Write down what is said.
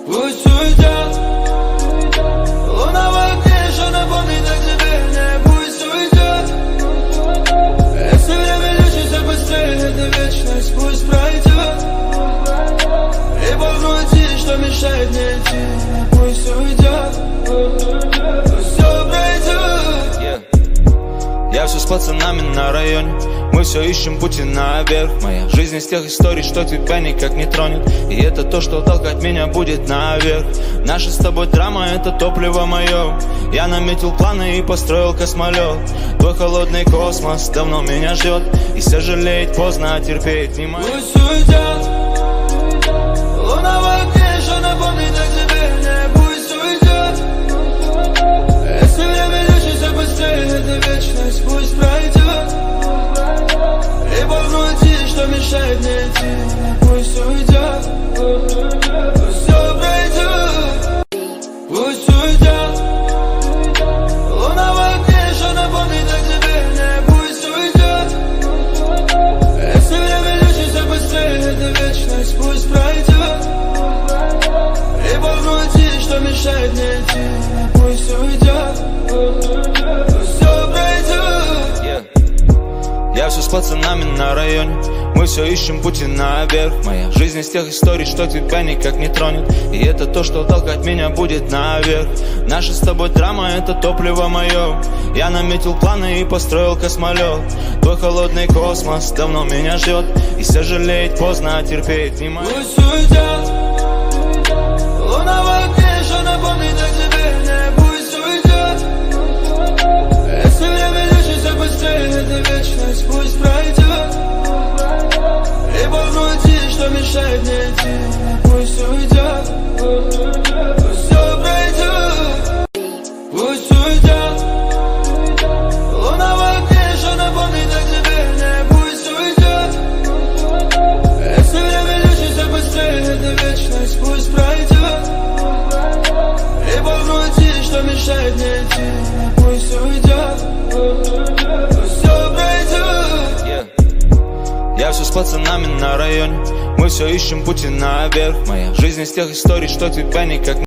Пусть уйдет. Луна в окне, что напомнит о тебе. Не, пусть уйдет. Если время лечится быстрее, это вечность пусть пройдет. И по груди, что мешает мне идти. Пусть уйдет. Пусть все пройдет. Я все с пацанами на районе, мы все ищем пути наверх. Моя жизнь из тех историй, что тебя никак не тронет. И это то, что толкать меня будет наверх. Наша с тобой драма, это топливо мое. Я наметил планы и построил космолет. Твой холодный космос давно меня ждет. И сожалеть поздно, а терпеть не могу. Пусть уйдет. Луна в окне, что напомнит о тебе. Не, пусть уйдет. Если время лечится быстрее, это вечность пусть пройдет. И по груди, что мешает мне идти. Пусть уйдет. Пусть все пройдет. Пусть уйдет. Луна в окне, что напомнит о тебе. Не, пусть уйдет. Если время лечится быстрее, это вечность пусть пройдет. И по груди, что мешает мне идти. Пусть уйдет. Пусть все пройдет. Я все с пацанами на районе, мы все ищем пути наверх. Моя жизнь из тех историй, что тебя никак не тронет. И это то, что толкать меня будет наверх. Наша с тобой драма, это топливо мое. Я наметил планы и построил космолет. Твой холодный космос давно меня ждет. И сожалеть поздно, а терпеть не могу. Пусть уйдет. Луна в окне, что напомнит о тебе. Не, пусть уйдет. Если время лечится быстрее, это вечность пусть пройдет. И по груди, что мешает мне идти. Пусть уйдет. Пусть все пройдет. Пусть уйдет. Луна в окне, что напомнит о тебе. Не, пусть уйдет. Если время лечится быстрее, это вечность пусть пройдет. И по груди, что мешает мне идти. Пусть уйдет. Пусть все пройдет. Я все с пацанами на районе, мы все ищем пути наверх. Моя жизнь из тех историй, что тебя никак не